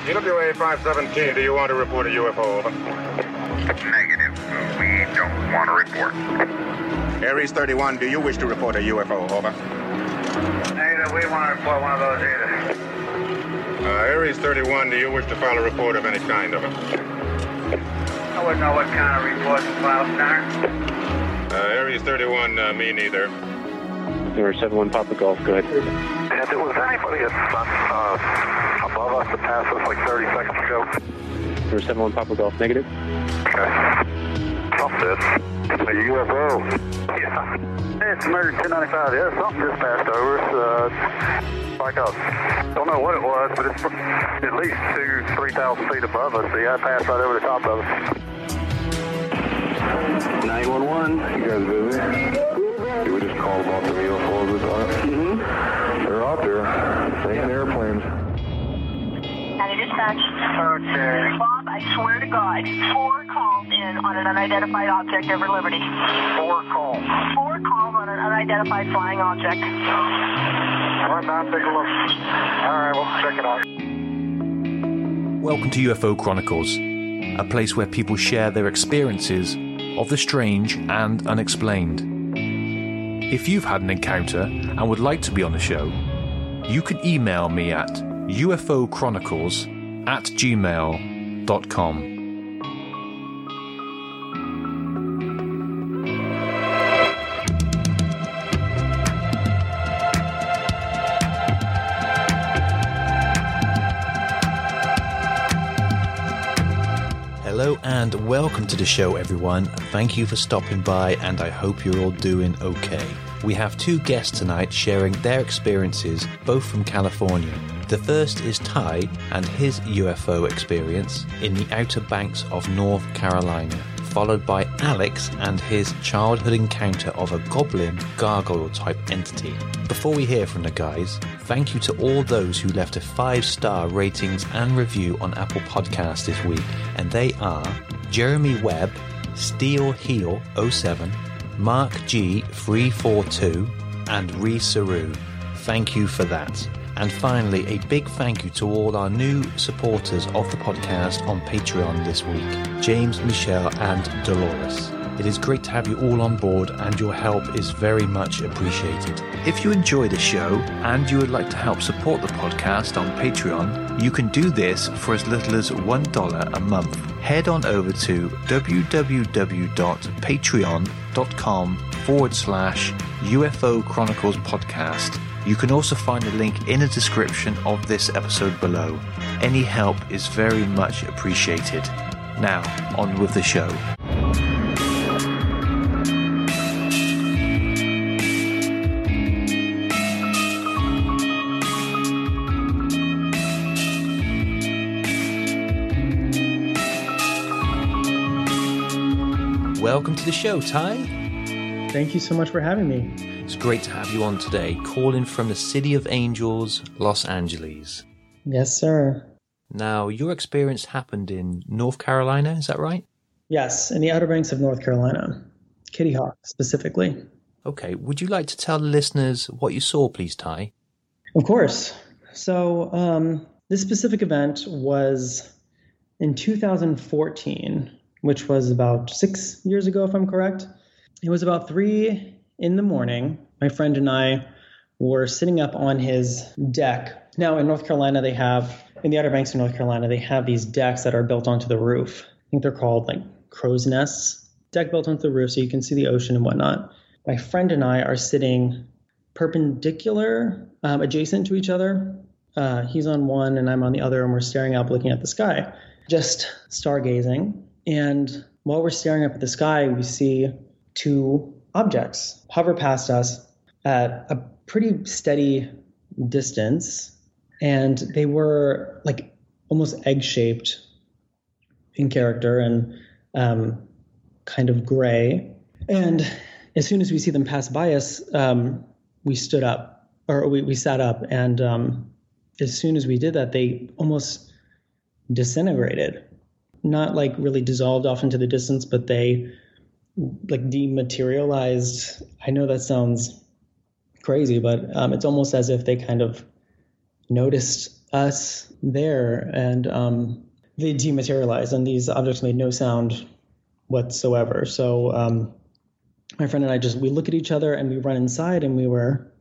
EWA 517, do you want to report a UFO? Over. Negative. We don't want to report. Aries 31, do you wish to report a UFO? Over. Negative. We want to report one of those either. Aries 31, do you wish to file a report of any kind? Over. I wouldn't know what kind of report to file, Center. Aries 31, me neither. 071 Papa Golf, go ahead. If it was anybody above us that passed us like 30 seconds ago. 071 Papa Golf, negative. Okay. Something. A UFO. Yeah. It's American 1095. Yeah, something just passed over us. Like a, don't know what it was, but it's at least 2,000-3,000 feet above us. Yeah, it passed right over the top of us. 911, you guys busy? We just called about some UFOs this time. They're out there, taking airplanes. County Dispatch. Okay. Bob, I swear to God, 4 calls in on an unidentified object over Liberty. 4 calls. 4 calls on an unidentified flying object. All right, now take a look. All right, we'll check it out. Welcome to UFO Chronicles, a place where people share their experiences of the strange and unexplained. If you've had an encounter and would like to be on the show, you can email me at ufochronicles@gmail.com. Hello and welcome to the show, everyone. Thank you for stopping by, and I hope you're all doing okay. We have 2 guests tonight sharing their experiences, both from California. The first is Ty and his UFO experience in the Outer Banks of North Carolina, followed by Alex and his childhood encounter of a goblin gargoyle-type entity. Before we hear from the guys, thank you to all those who left a 5-star ratings and review on Apple Podcasts this week, and they are Jeremy Webb, Steel Heel 07, Mark G 342, and Ree Saru. Thank you for that. And finally, a big thank you to all our new supporters of the podcast on Patreon this week, James, Michelle, and Dolores. It is great to have you all on board, and your help is very much appreciated. If you enjoy the show and you would like to help support the podcast on Patreon, you can do this for as little as $1 a month. Head on over to www.patreon.com/UFO Chronicles Podcast. You can also find a link in the description of this episode below. Any help is very much appreciated. Now, on with the show. Welcome to the show, Ty. Thank you so much for having me. It's great to have you on today, calling from the City of Angels, Los Angeles. Yes, sir. Now, your experience happened in North Carolina, is that right? Yes, in the Outer Banks of North Carolina. Kitty Hawk, specifically. Okay, would you like to tell the listeners what you saw, please, Ty? Of course. So, this specific event was in 2014, which was about 6 years ago, if I'm correct. It was about 3 in the morning. My friend and I were sitting up on his deck. Now, in North Carolina, in the Outer Banks of North Carolina, they have these decks that are built onto the roof. I think they're called like crow's nests. Deck built onto the roof so you can see the ocean and whatnot. My friend and I are sitting perpendicular, adjacent to each other. He's on one and I'm on the other, and we're staring up looking at the sky, just stargazing. And while we're staring up at the sky, we see 2 objects hover past us at a pretty steady distance, and they were like almost egg-shaped in character and kind of gray. And as soon as we see them pass by us, we stood up, or we sat up, and as soon as we did that, they almost disintegrated. Not like really dissolved off into the distance, but they like dematerialized. I know that sounds crazy, but it's almost as if they kind of noticed us there, and they dematerialized, and these objects made no sound whatsoever. So my friend and I we look at each other and we run inside, and we were,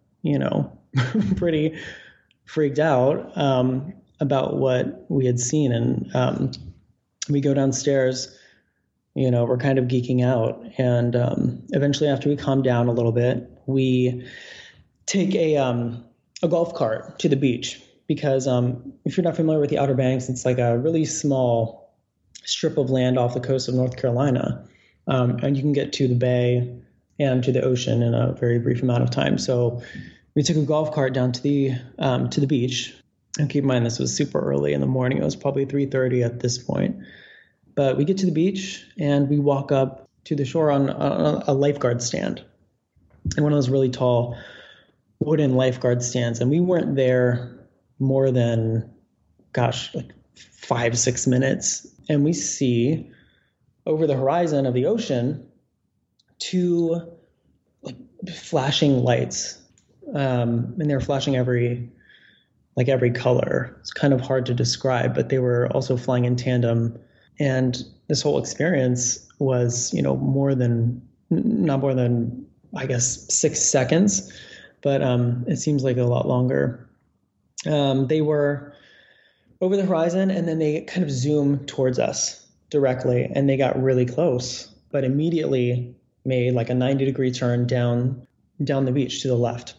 pretty freaked out about what we had seen. And we go downstairs, we're kind of geeking out. And eventually, after we calm down a little bit, we take a golf cart to the beach, because if you're not familiar with the Outer Banks, it's like a really small strip of land off the coast of North Carolina. And you can get to the bay and to the ocean in a very brief amount of time. So we took a golf cart down to the beach. And keep in mind, this was super early in the morning. It was probably 3:30 at this point. But we get to the beach and we walk up to the shore on a lifeguard stand, and one of those really tall wooden lifeguard stands. And we weren't there more than, like 5-6 minutes. And we see over the horizon of the ocean 2 flashing lights. And they were flashing every color. It's kind of hard to describe, but they were also flying in tandem. And this whole experience was, not more than, I guess, 6 seconds, but it seems like a lot longer. They were over the horizon, and then they kind of zoomed towards us directly, and they got really close, but immediately made like a 90-degree turn down the beach to the left.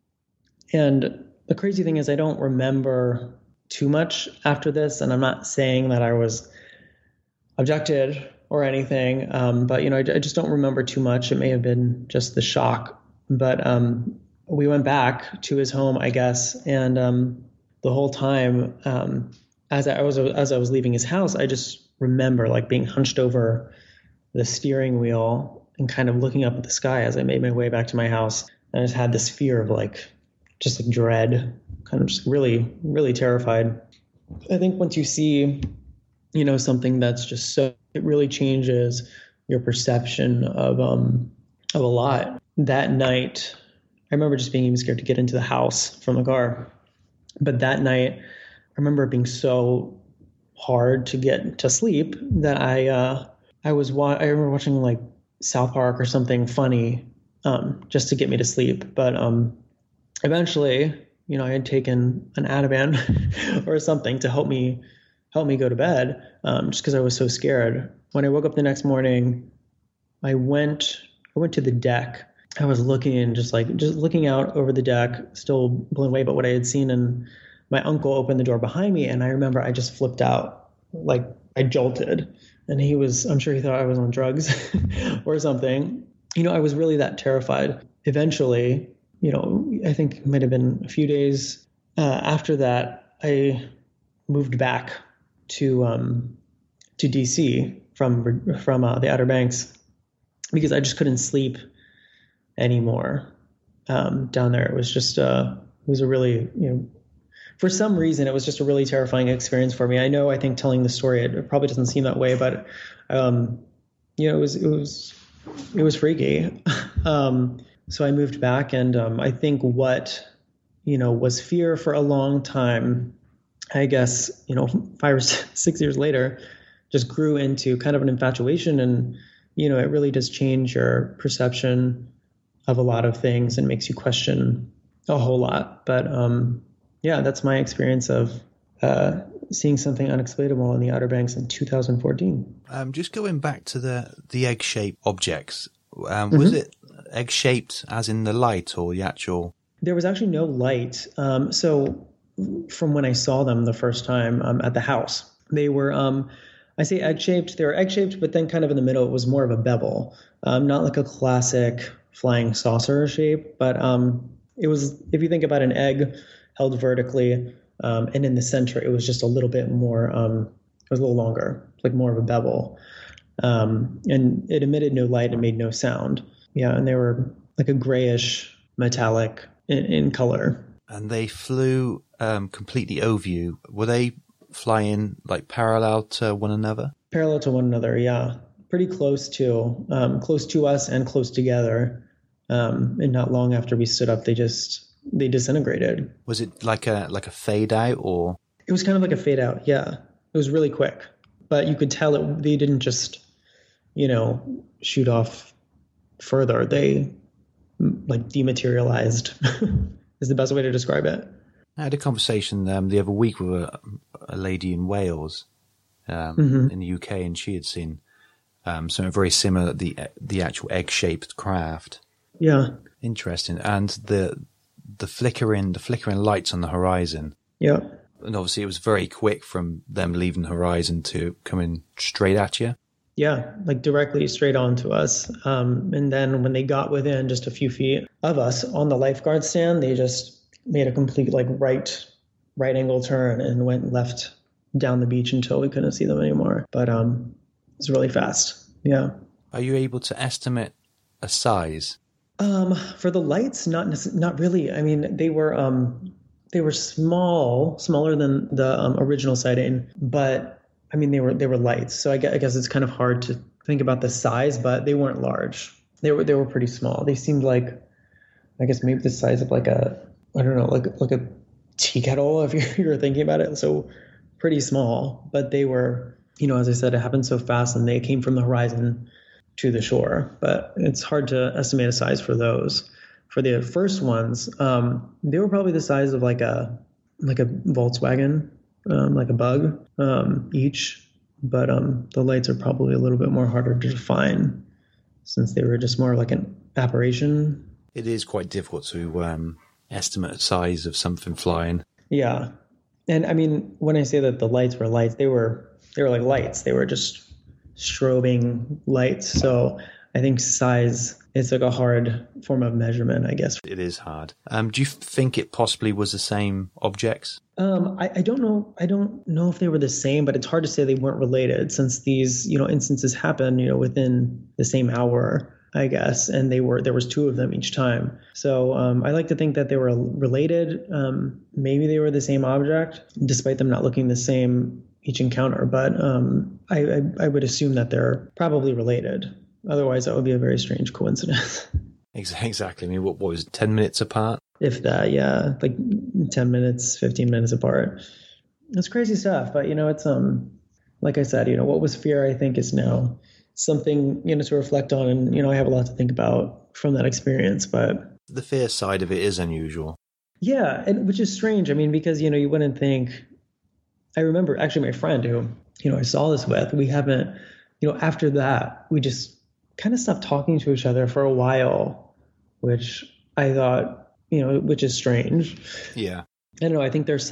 And the crazy thing is, I don't remember too much after this, and I'm not saying that I was abducted or anything, but I just don't remember too much. It may have been just the shock, but we went back to his home, I guess, and the whole time, as I was leaving his house, I just remember like being hunched over the steering wheel and kind of looking up at the sky as I made my way back to my house. And I just had this fear of just dread, kind of just really, really terrified. I think once you see, something that's just so, it really changes your perception of a lot. That night, I remember just being even scared to get into the house from the car. But that night, I remember it being so hard to get to sleep that I remember watching like South Park or something funny just to get me to sleep. But eventually, I had taken an Ativan or something to help me go to bed, just because I was so scared. When I woke up the next morning, I went to the deck. I was looking, just looking out over the deck, still blown away by what I had seen. And my uncle opened the door behind me, and I remember I just flipped out, like I jolted. And I'm sure he thought I was on drugs or something. I was really that terrified. Eventually, I think it might have been a few days after that, I moved back to DC from the Outer Banks, because I just couldn't sleep anymore down there. It was just it was a really, for some reason, it was just a really terrifying experience for me. I think telling the story, it probably doesn't seem that way, but it was freaky. So I moved back, and I think what was fear for a long time, I guess 5 or 6 years later, just grew into kind of an infatuation. And it really does change your perception of a lot of things and makes you question a whole lot. But that's my experience of seeing something unexplainable in the Outer Banks in 2014. Just going back to the egg-shaped objects, was it egg-shaped as in the light, or the actual? There was actually no light. So from when I saw them the first time at the house, they were, I say egg-shaped. They were egg-shaped, but then kind of in the middle, it was more of a bevel, not like a classic flying saucer shape, but it was, if you think about an egg held vertically, and in the center, it was just a little bit more, it was a little longer, like more of a bevel. And it emitted no light and made no sound. Yeah, and they were like a grayish metallic in color. And they flew completely over you. Were they flying like parallel to one another? Parallel to one another, yeah. Pretty close to us and close together. And not long after we stood up, they just they disintegrated. Was it like a fade out, or? It was kind of like a fade out. Yeah, it was really quick, but you could tell they didn't just, shoot off further. They like dematerialized is the best way to describe it. I had a conversation the other week with a lady in Wales, in the UK, and she had seen something very similar, the actual egg-shaped craft. Yeah. Interesting. And the flickering lights on the horizon. Yeah. And obviously it was very quick from them leaving the horizon to coming straight at you. Yeah, like directly straight on to us. And then when they got within just a few feet of us on the lifeguard stand, they just made a complete like right angle turn and went left down the beach until we couldn't see them anymore. But it's really fast. Yeah. Are you able to estimate a size? For the lights, not really. I mean, they were smaller than the original sighting, but I mean, they were lights. So I guess it's kind of hard to think about the size, but they weren't large. They were pretty small. They seemed like, I guess maybe the size of like a tea kettle if you're thinking about it. So pretty small, but they were, as I said, it happened so fast and they came from the horizon to the shore, but it's hard to estimate a size for those. For the first ones, they were probably the size of like a Volkswagen, like a Bug, each. But the lights are probably a little bit more harder to define since they were just more like an apparition. It is quite difficult to estimate the size of something flying. Yeah. And I mean, when I say that the lights were lights, they were like lights. They were just strobing lights. So I think size is like a hard form of measurement, I guess. It is hard. Do you think it possibly was the same objects? I don't know. I don't know if they were the same, but it's hard to say they weren't related since these, instances happen, within the same hour, I guess. And there was two of them each time. So I like to think that they were related. Maybe they were the same object, despite them not looking the same each encounter. But I would assume that they're probably related. Otherwise, that would be a very strange coincidence. Exactly. I mean, what was it, 10 minutes apart? If that, yeah, like 10 minutes, 15 minutes apart. It's crazy stuff. But, it's, like I said, what was fear, I think, is now something, to reflect on. And, I have a lot to think about from that experience. But the fear side of it is unusual. Yeah, and which is strange. I mean, because, you wouldn't think. I remember actually my friend who, I saw this with, we haven't, after that, we just kind of stopped talking to each other for a while, which I thought, which is strange. Yeah. I don't know. I think there's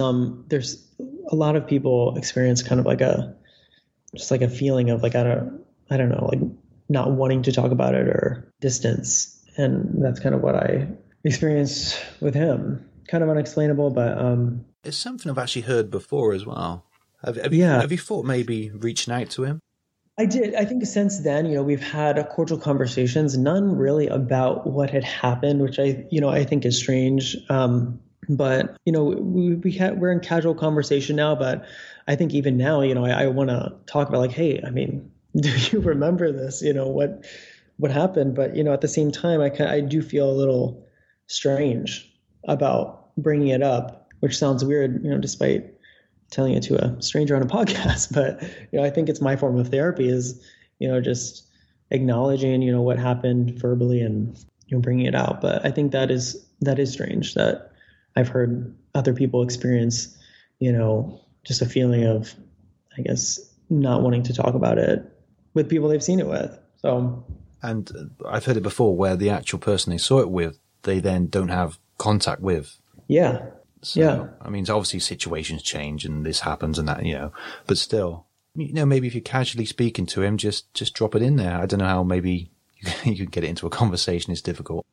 a lot of people experience kind of like a feeling of like, I don't know, like not wanting to talk about it or distance. And that's kind of what I experienced with him. Kind of unexplainable, but it's something I've actually heard before as well. Have you thought maybe reaching out to him? I did. I think since then, we've had cordial conversations, none really about what had happened, which I think is strange. But, we're in casual conversation now, but I think even now, I want to talk about like, hey, I mean, do you remember this? What happened? But, at the same time, I do feel a little strange about bringing it up, which sounds weird, despite telling it to a stranger on a podcast. But, I think it's my form of therapy is, just acknowledging, what happened verbally and, bringing it out. But I think that is strange that I've heard other people experience, just a feeling of, I guess, not wanting to talk about it with people they've seen it with. So, and I've heard it before where the actual person they saw it with, they then don't have contact with. Yeah. So, yeah. I mean, obviously situations change and this happens and that, but still, maybe if you're casually speaking to him, just drop it in there. I don't know how maybe you could get it into a conversation. It's difficult.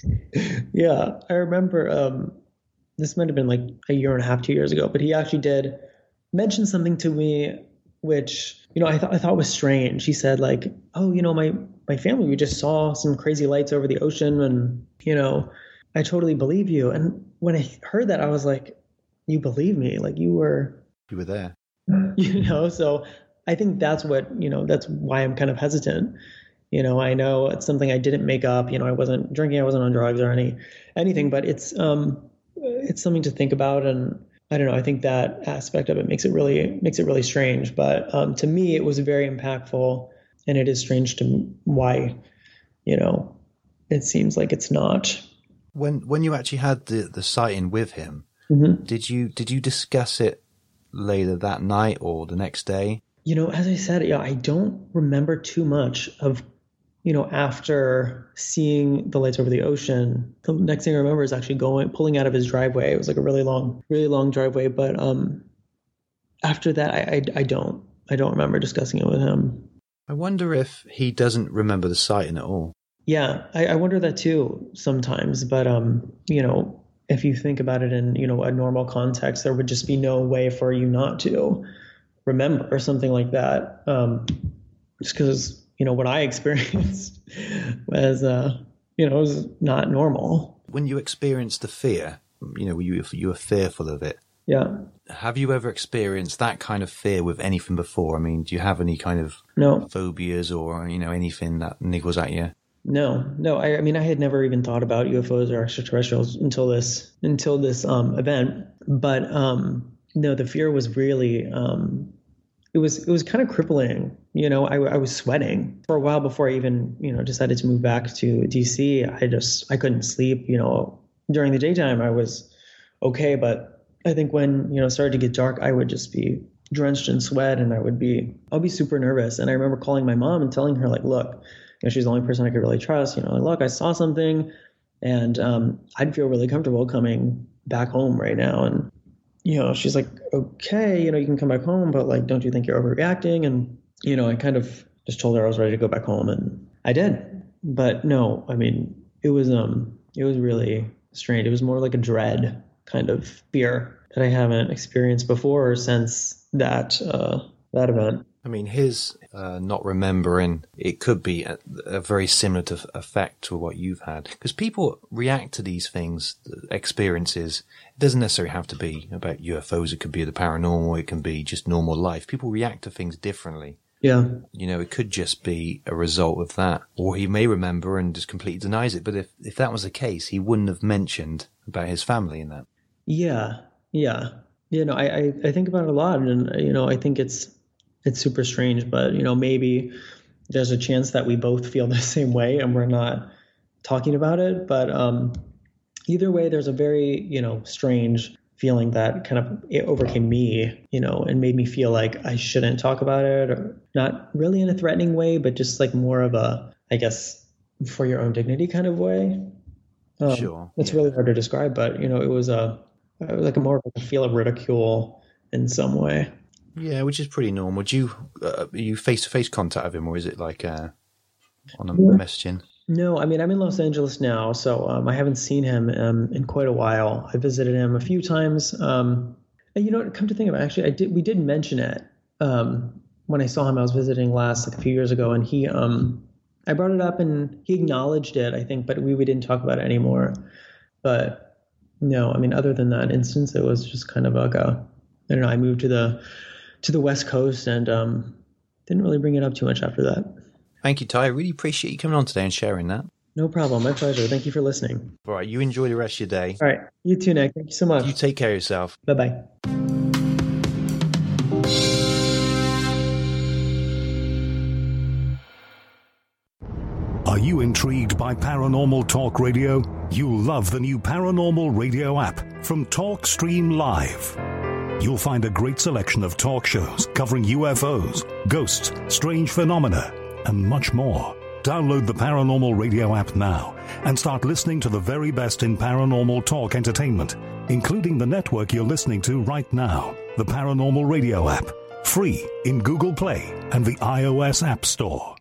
Yeah. I remember, this might've been like a year and a half, 2 years ago, but he actually did mention something to me, which, I thought was strange. He said like, oh, my family, we just saw some crazy lights over the ocean and, I totally believe you. And when I heard that, I was like, you believe me? Like you were there, so I think that's what, that's why I'm kind of hesitant. I know it's something I didn't make up, I wasn't drinking, I wasn't on drugs or anything, but it's, it's something to think about. And I don't know, I think that aspect of it makes it really strange. But to me, it was very impactful, and it is strange to why, it seems like it's not. When you actually had the sighting with him, did you discuss it later that night or the next day? As I said, I don't remember too much of, after seeing the lights over the ocean. The next thing I remember is actually pulling out of his driveway. It was like a really long driveway. But after that, I don't remember discussing it with him. I wonder if he doesn't remember the sighting at all. Yeah, I wonder that too sometimes. But if you think about it in a normal context, there would just be no way for you not to remember something like that. Just because what I experienced was was not normal. When you experienced the fear, you were fearful of it. Yeah. Have you ever experienced that kind of fear with anything before? I mean, do you have any kind of phobias or anything that niggles at you? No. I mean, I had never even thought about UFOs or extraterrestrials until this event. But no, the fear was really it was kind of crippling. I was sweating for a while before I even decided to move back to DC. I couldn't sleep. During the daytime I was okay, but I think when it started to get dark, I would just be drenched in sweat, and I'll be super nervous. And I remember calling my mom and telling her, like, look. She's the only person I could really trust. Look, I saw something, and I'd feel really comfortable coming back home right now. And she's like, okay, you can come back home, but like, don't you think you're overreacting? And I kind of just told her I was ready to go back home, and I did. But no, I mean, it was really strange. It was more like a dread kind of fear that I haven't experienced before or since that event. I mean, his not remembering, it could be a very similar effect to what you've had. Because people react to these things, experiences. It doesn't necessarily have to be about UFOs. It could be the paranormal. It can be just normal life. People react to things differently. Yeah. It could just be a result of that. Or he may remember and just completely denies it. But if that was the case, he wouldn't have mentioned about his family in that. Yeah. I think about it a lot, and, I think it's super strange, but maybe there's a chance that we both feel the same way and we're not talking about it. But either way, there's a very strange feeling that kind of it overcame me, and made me feel like I shouldn't talk about it, or not really in a threatening way, but just like more of a, I guess, for your own dignity kind of way. Sure. It's really hard to describe, but it was like a more of a feel of ridicule in some way. Yeah, which is pretty normal. Do you face-to-face contact with him, or is it like on a messaging? No, I mean, I'm in Los Angeles now, so I haven't seen him in quite a while. I visited him a few times. And come to think of it, actually, we did mention it when I saw him. I was visiting last, like a few years ago, and I brought it up, and he acknowledged it, I think, but we didn't talk about it anymore. But no, I mean, other than that instance, it was just kind of like I moved to the West Coast, and didn't really bring it up too much after that. Thank you, Ty. I really appreciate you coming on today and sharing that. No problem. My pleasure. Thank you for listening. All right. You enjoy the rest of your day. All right. You too, Nick. Thank you so much. You take care of yourself. Bye-bye. Are you intrigued by Paranormal Talk Radio? You'll love the new Paranormal Radio app from TalkStream Live. You'll find a great selection of talk shows covering UFOs, ghosts, strange phenomena, and much more. Download the Paranormal Radio app now and start listening to the very best in paranormal talk entertainment, including the network you're listening to right now, the Paranormal Radio app, free in Google Play and the iOS App Store.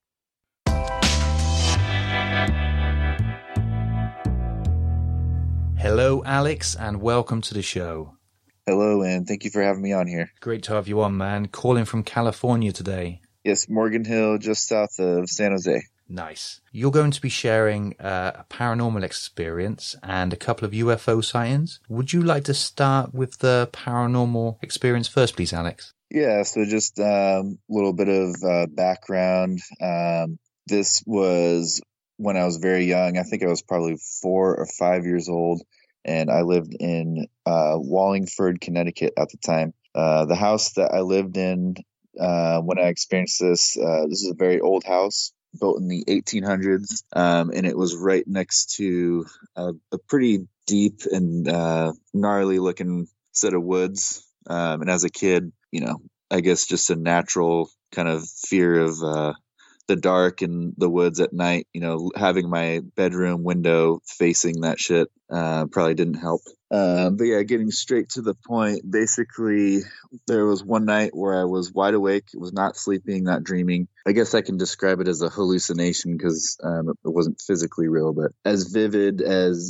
Hello, Alex, and welcome to the show. Hello, and thank you for having me on here. Great to have you on, man. Calling from California today. Yes, Morgan Hill, just south of San Jose. Nice. You're going to be sharing a paranormal experience and a couple of UFO sightings. Would you like to start with the paranormal experience first, please, Alex? Yeah, so just a little bit of background. This was when I was very young. I think I was probably 4 or 5 years old. and I lived in Wallingford, Connecticut at the time. The house that I lived in when I experienced this, this is a very old house built in the 1800s, and it was right next to a pretty deep and gnarly looking set of woods. And as a kid, I guess just a natural kind of fear of the dark and the woods at night, having my bedroom window facing that shit probably didn't help. But yeah, getting straight to the point, basically there was one night where I was wide awake, was not sleeping, not dreaming. I guess I can describe it as a hallucination because it wasn't physically real, but as vivid as,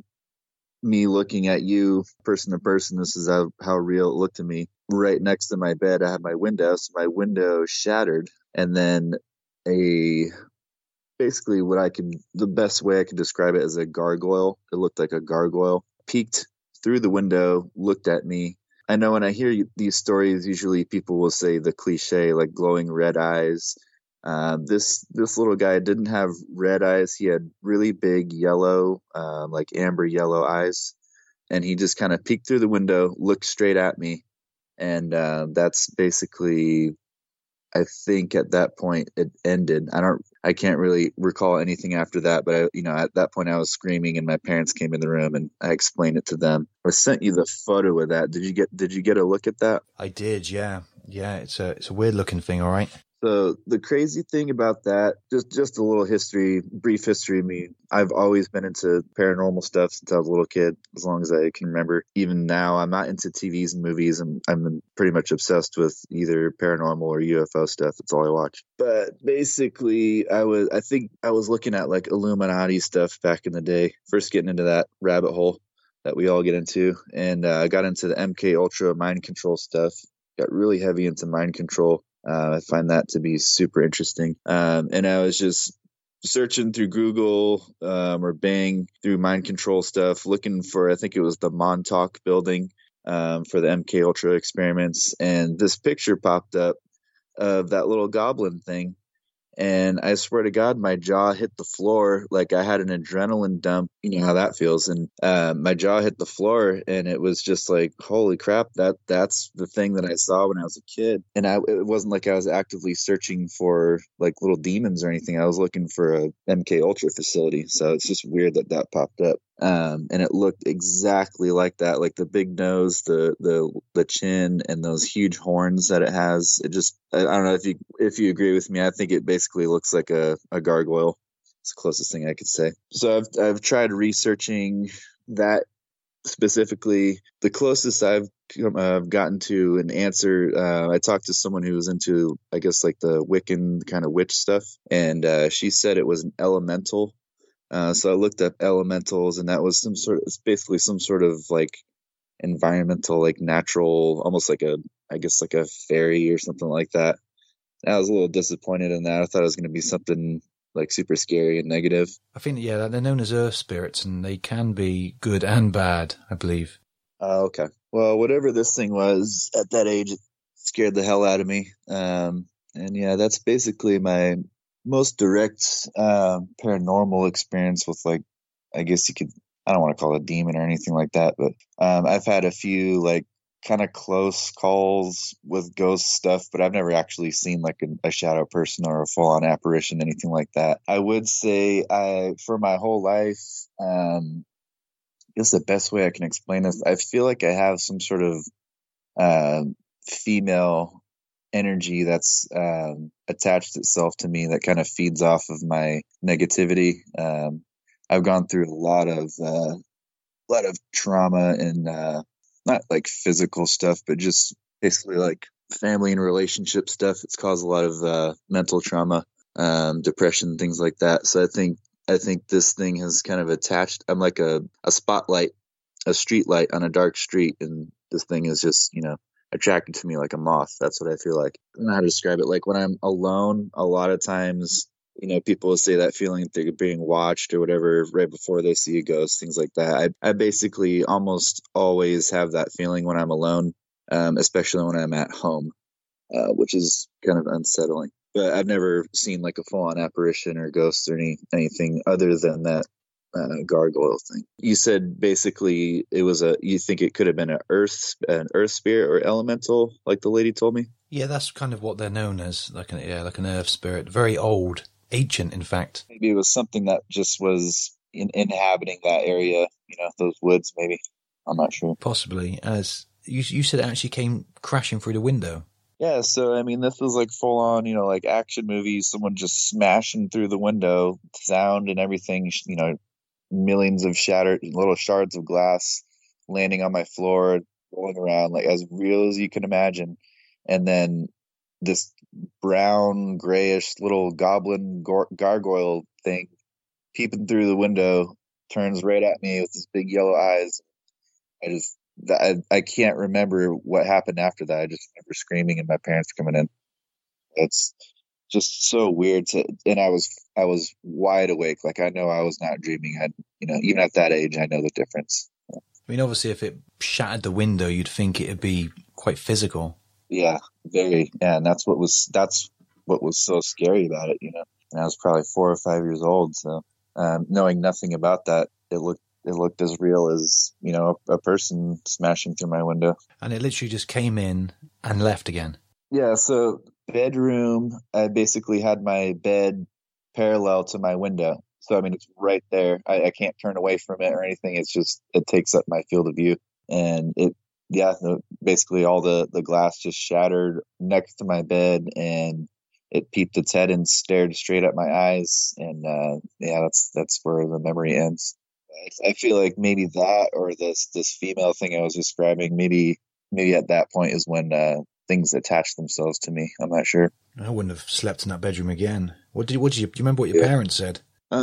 me looking at you person to person, this is how real it looked to me. Right next to my bed, I had my window, so my window shattered, and then basically the best way I could describe it as a gargoyle. It looked like a gargoyle peeked through the window, looked at me. I know when I hear these stories, usually people will say the cliche, like glowing red eyes. This little guy didn't have red eyes. He had really big yellow, like amber yellow eyes. And he just kind of peeked through the window, looked straight at me. And that's basically, I think at that point it ended. I can't really recall anything after that, but at that point I was screaming and my parents came in the room and I explained it to them. I sent you the photo of that. Did you get a look at that? I did. Yeah. It's a weird looking thing. All right. So the crazy thing about that, just a little brief history of me. I've always been into paranormal stuff since I was a little kid, as long as I can remember. Even now, I'm not into TVs and movies, and I'm pretty much obsessed with either paranormal or UFO stuff. That's all I watch. But basically, I think I was looking at like Illuminati stuff back in the day, first getting into that rabbit hole that we all get into, and I got into the MK Ultra mind control stuff. Got really heavy into mind control. I find that to be super interesting. And I was just searching through Google or Bing through mind control stuff, looking for, I think it was the Montauk building for the MK Ultra experiments. And this picture popped up of that little goblin thing. And I swear to God, my jaw hit the floor like I had an adrenaline dump. You know how that feels. And my jaw hit the floor, and it was just like, holy crap, that's the thing that I saw when I was a kid. And it wasn't like I was actively searching for like little demons or anything. I was looking for a MK Ultra facility. So it's just weird that popped up. And it looked exactly like that, like the big nose, the chin, and those huge horns that it has. It just, I don't know if you agree with me. I think it basically looks like a gargoyle. It's the closest thing I could say. So I've tried researching that specifically. The closest I've gotten to an answer, I talked to someone who was into, I guess, like the Wiccan kind of witch stuff, and she said it was an elemental. So I looked up elementals, and that was it's basically some sort of like environmental, like natural, almost like I guess like a fairy or something like that. And I was a little disappointed in that. I thought it was going to be something like super scary and negative. I think, yeah, they're known as earth spirits, and they can be good and bad, I believe. Okay. Well, whatever this thing was at that age, it scared the hell out of me. And yeah, that's basically my most direct paranormal experience with, like, I guess I don't want to call it a demon or anything like that, but I've had a few like kind of close calls with ghost stuff, but I've never actually seen like a shadow person or a full-on apparition, anything like that. I would say for my whole life, I guess the best way I can explain this, I feel like I have some sort of female energy that's attached itself to me that kind of feeds off of my negativity. I've gone through a lot of trauma and not like physical stuff, but just basically like family and relationship stuff. It's caused a lot of mental trauma, depression, things like that. So I think this thing has kind of attached. I'm like a spotlight, a street light on a dark street, and this thing is just, attracted to me like a moth. That's what I feel like. I don't know how to describe it. Like when I'm alone, a lot of times, people will say that feeling that they're being watched or whatever right before they see a ghost, things like that. I basically almost always have that feeling when I'm alone, especially when I'm at home, which is kind of unsettling. But I've never seen like a full-on apparition or ghost or anything other than that gargoyle thing. You said basically you think it could have been an earth spirit or elemental, like the lady told me? Yeah, that's kind of what they're known as, like an earth spirit. Very old, ancient, in fact. Maybe it was something that just was inhabiting that area, those woods, maybe. I'm not sure. Possibly, as you said, it actually came crashing through the window. Yeah, so, I mean, this was like full on, like action movies, someone just smashing through the window, sound and everything, millions of shattered little shards of glass landing on my floor, rolling around, like as real as you can imagine. And then this brown, grayish little goblin gargoyle thing peeping through the window turns right at me with his big yellow eyes. I can't remember what happened after that. I just remember screaming and my parents coming in. It's just so weird and I was wide awake. Like, I know I was not dreaming. Even at that age, I know the difference. I mean, obviously, if it shattered the window, you'd think it'd be quite physical. Yeah, very. Yeah, and that's what was so scary about it. And I was probably 4 or 5 years old, so knowing nothing about that, it looked as real as a person smashing through my window. And it literally just came in and left again. Yeah. So bedroom, I basically had my bed parallel to my window. So I mean, it's right there. I can't turn away from it or anything. It's just it takes up my field of view, and basically all the glass just shattered next to my bed, and it peeped its head and stared straight at my eyes. And that's where the memory ends. I feel like maybe that or this female thing I was describing, maybe at that point is when things attach themselves to me. I'm not sure. I wouldn't have slept in that bedroom again. Do you remember what your parents said?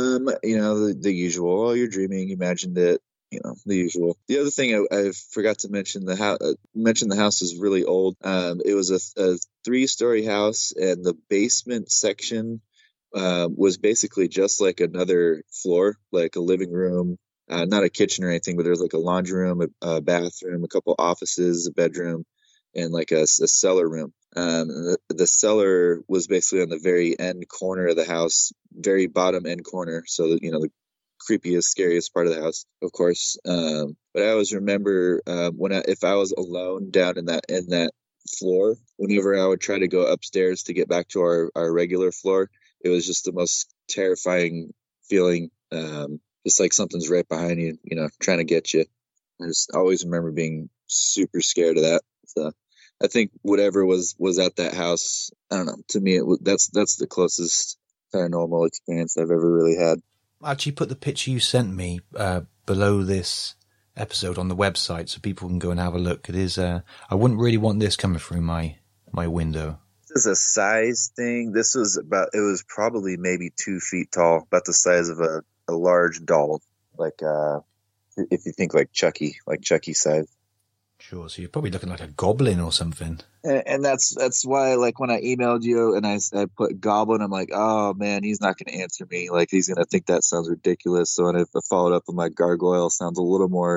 The usual. Oh, you're dreaming. You imagined it. The usual. The other thing I forgot to mention, the house is really old. It was a 3-story house, and the basement section was basically just like another floor, like a living room, not a kitchen or anything, but there's like a laundry room, a bathroom, a couple offices, a bedroom, and like a cellar room. The cellar was basically on the very end corner of the house, very bottom end corner. So that, the creepiest, scariest part of the house, of course. But I always remember if I was alone down in that floor, whenever I would try to go upstairs to get back to our regular floor, it was just the most terrifying feeling. Just like something's right behind you, trying to get you. I just always remember being super scared of that. So I think whatever was at that house, I don't know. To me, that's the closest paranormal experience I've ever really had. I actually put the picture you sent me below this episode on the website so people can go and have a look. It is. I wouldn't really want this coming through my window. This is a size thing. It was probably maybe 2 feet tall, about the size of a large doll, like if you think like Chucky size. Sure. So you're probably looking like a goblin or something. And that's why, like, when I emailed you and I put goblin, I'm like, oh man, he's not going to answer me. Like, he's going to think that sounds ridiculous. So if I followed up with my gargoyle, sounds a little more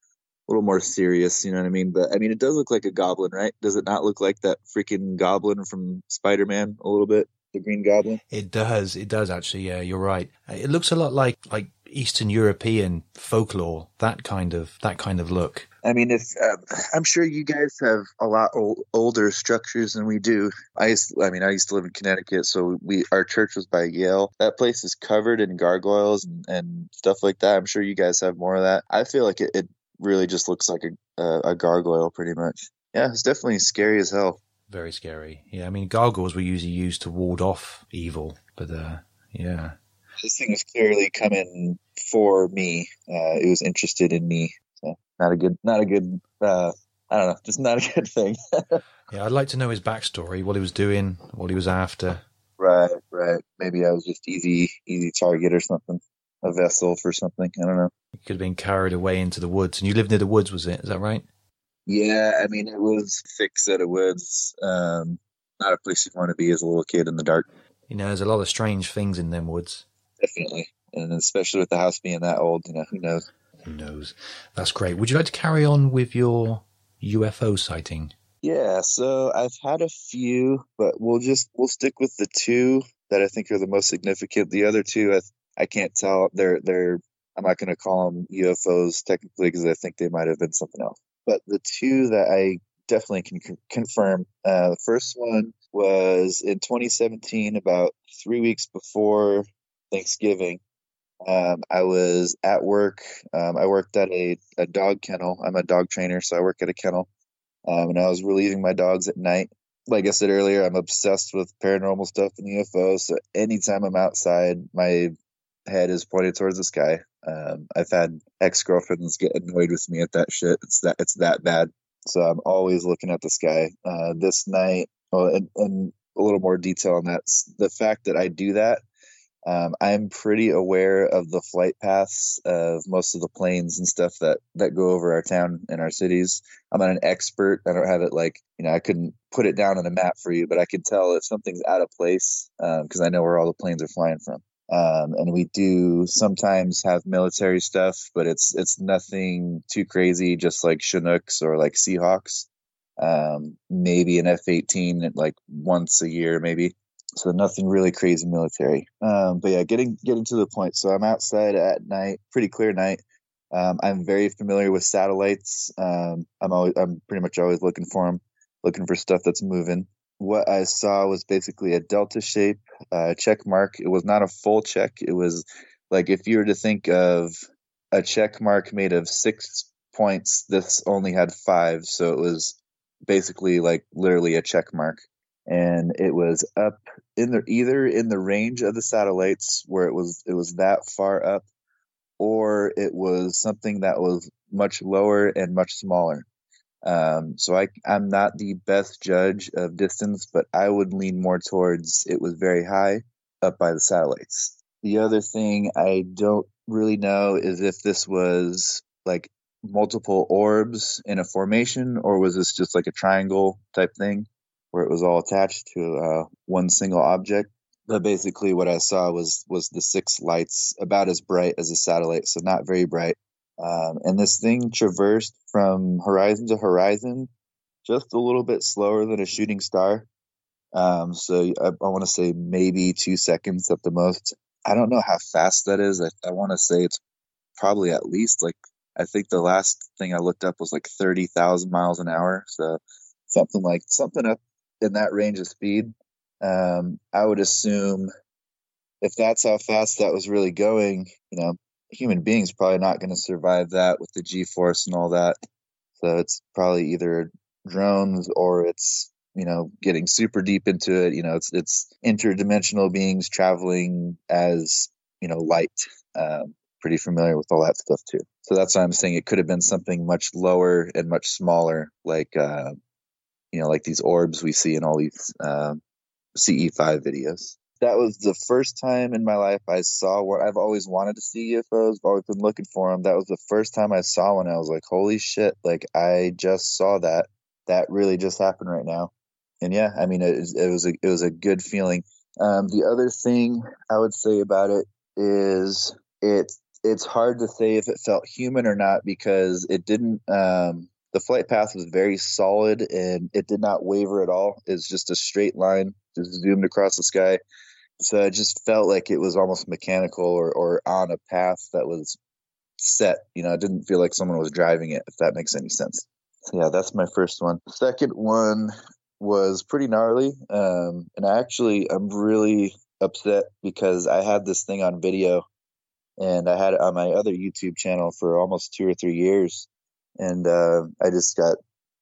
serious. You know what I mean? But I mean, it does look like a goblin, right? Does it not look like that freaking goblin from Spider-Man a little bit? The Green Goblin? It does actually. Yeah, you're right. It looks a lot like Eastern European folklore, that kind of look. I mean, I'm sure you guys have a lot older structures than we do. I used to live in Connecticut, so our church was by Yale. That place is covered in gargoyles and stuff like that. I'm sure you guys have more of that. I feel like it really just looks like a gargoyle, pretty much. Yeah, it's definitely scary as hell. Very scary. Yeah, I mean, gargoyles were usually used to ward off evil, but yeah. This thing was clearly coming for me. It was interested in me. So not a good. I don't know, just not a good thing. Yeah, I'd like to know his backstory, what he was doing, what he was after. Right. Maybe I was just easy target or something. A vessel for something. I don't know. You could have been carried away into the woods, and you lived near the woods, was it? Is that right? Yeah, I mean, it was a thick set of woods. Not a place you want to be as a little kid in the dark. There's a lot of strange things in them woods. Definitely. And especially with the house being that old, who knows? Who knows? That's great. Would you like to carry on with your UFO sighting? Yeah, so I've had a few, but we'll stick with the 2 that I think are the most significant. The other 2, I can't tell. They're I'm not going to call them UFOs technically because I think they might have been something else. But the two that I definitely can confirm, the first one was in 2017, about 3 weeks before Thanksgiving. I was at work. I worked at a dog kennel. I'm a dog trainer, so I work at a kennel. And I was relieving my dogs at night. Like I said earlier, I'm obsessed with paranormal stuff and UFOs. So anytime I'm outside, my head is pointed towards the sky. I've had ex-girlfriends get annoyed with me at that shit. It's that bad. So I'm always looking at the sky. This night, and a little more detail on that. The fact that I do that, I'm pretty aware of the flight paths of most of the planes and stuff that go over our town and our cities. I'm not an expert. I don't have it I couldn't put it down on a map for you, but I can tell if something's out of place because I know where all the planes are flying from. And we do sometimes have military stuff, but it's nothing too crazy, just like Chinooks or like Seahawks. Maybe an F-18 like once a year, maybe. So nothing really crazy military. But yeah, getting to the point. So I'm outside at night, pretty clear night. I'm very familiar with satellites. I'm pretty much always looking for them, looking for stuff that's moving. What I saw was basically a delta shape check mark. It was not a full check. It was like if you were to think of a check mark made of 6 points, this only had 5. So it was basically like literally a check mark. And it was up either in the range of the satellites where it was that far up, or it was something that was much lower and much smaller. So I'm not the best judge of distance, but I would lean more towards it was very high up by the satellites. The other thing I don't really know is if this was like multiple orbs in a formation, or was this just like a triangle type thing where it was all attached to one single object. But basically what I saw was the 6 lights, about as bright as a satellite, so not very bright. And this thing traversed from horizon to horizon just a little bit slower than a shooting star. So I want to say maybe 2 seconds at the most. I don't know how fast that is. I want to say it's probably at least I think the last thing I looked up was 30,000 miles an hour. So something up in that range of speed. I would assume if that's how fast that was really going, human beings probably not going to survive that with the G-force and all that. So it's probably either drones or it's, getting super deep into it. It's interdimensional beings traveling as, light. Pretty familiar with all that stuff too. So that's why I'm saying it could have been something much lower and much smaller, like these orbs we see in all these CE5 videos. That was the first time in my life I saw what I've always wanted to see UFOs. I've always been looking for them. That was the first time I saw one. I was like, holy shit, I just saw that. That really just happened right now. And yeah, I mean, it was a good feeling. The other thing I would say about it is it's hard to say if it felt human or not, because it didn't, the flight path was very solid and it did not waver at all. It's just a straight line, just zoomed across the sky. So it just felt like it was almost mechanical or on a path that was set. It didn't feel like someone was driving it, if that makes any sense. So yeah, that's my first one. The second one was pretty gnarly. And I'm really upset because I had this thing on video and I had it on my other YouTube channel for almost 2 or 3 years. And I just got,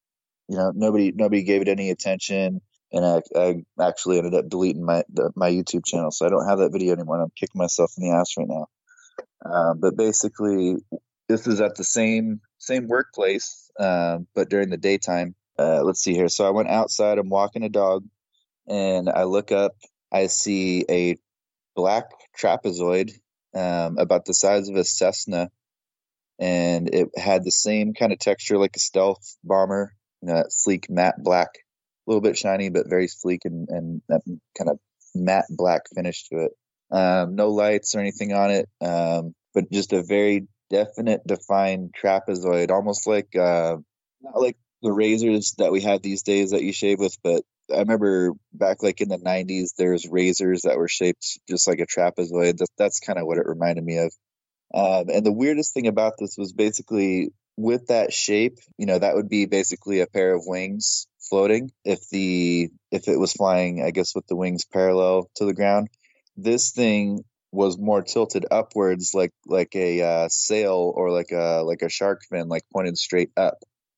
nobody gave it any attention. And I actually ended up deleting my YouTube channel. So I don't have that video anymore. And I'm kicking myself in the ass right now. But basically, this is at the same workplace, but during the daytime. Let's see here. So I went outside. I'm walking a dog. And I look up. I see a black trapezoid about the size of a Cessna. And it had the same kind of texture like a stealth bomber, that sleek matte black. A little bit shiny, but very sleek and that kind of matte black finish to it. No lights or anything on it, but just a very defined trapezoid, almost like not like the razors that we have these days that you shave with, but I remember back in the 90s, there's razors that were shaped just like a trapezoid. That's kind of what it reminded me of. And the weirdest thing about this was basically with that shape, that would be basically a pair of wings floating if it was flying, I guess, with the wings parallel to the ground. This thing was more tilted upwards, like a sail or like a shark fin, like pointed straight up.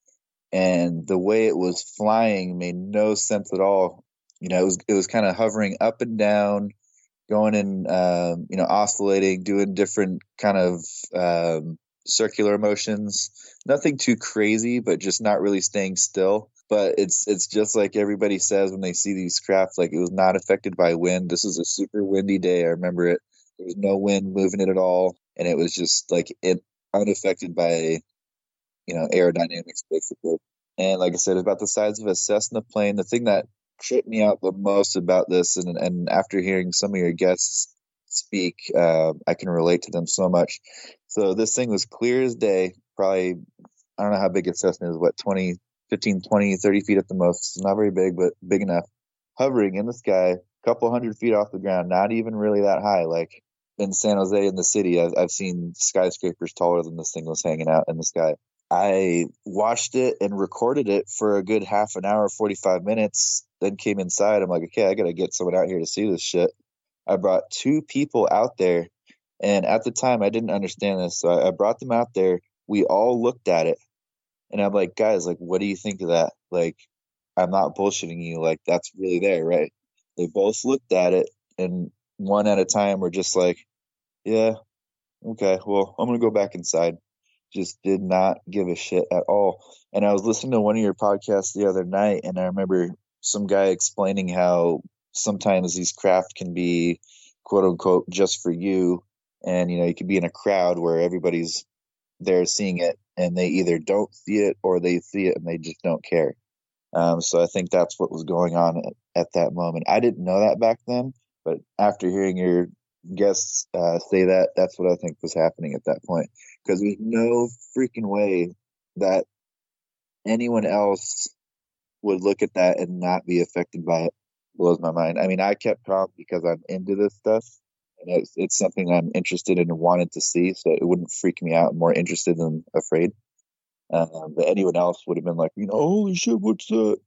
And the way it was flying made no sense at all. It was kind of hovering up and down, going in, oscillating, doing different kind of circular motions. Nothing too crazy, but just not really staying still. But it's just like everybody says when they see these craft, like it was not affected by wind. This is a super windy day. I remember it. There was no wind moving it at all, and it was just like it unaffected by aerodynamics basically. And like I said, about the size of a Cessna plane. The thing that tripped me out the most about this, and after hearing some of your guests speak, I can relate to them so much. So this thing was clear as day, probably, I don't know how big a Cessna is, 15, 20, 30 feet at the most. It's not very big, but big enough. Hovering in the sky, a couple 100 feet off the ground, not even really that high. Like in San Jose in the city, I've seen skyscrapers taller than this thing was hanging out in the sky. I watched it and recorded it for a good half an hour, 45 minutes, then came inside. I'm like, okay, I got to get someone out here to see this shit. I brought 2 people out there, and at the time I didn't understand this, so I brought them out there. We all looked at it, and I'm like, guys, like, what do you think of that? Like, I'm not bullshitting you. Like, that's really there, right? They both looked at it, and one at a time were just like, yeah, okay, well, I'm going to go back inside. Just did not give a shit at all. And I was listening to one of your podcasts the other night, and I remember some guy explaining how sometimes these craft can be quote unquote just for you. And, you could be in a crowd where everybody's there seeing it and they either don't see it or they see it and they just don't care. So I think that's what was going on at that moment. I didn't know that back then, but after hearing your guests say that, that's what I think was happening at that point. Because there's no freaking way that anyone else would look at that and not be affected by it. Blows my mind. I mean, I kept calm because I'm into this stuff, and it's something I'm interested in and wanted to see, so it wouldn't freak me out. I'm more interested than afraid. But anyone else would have been like, holy shit, what's that?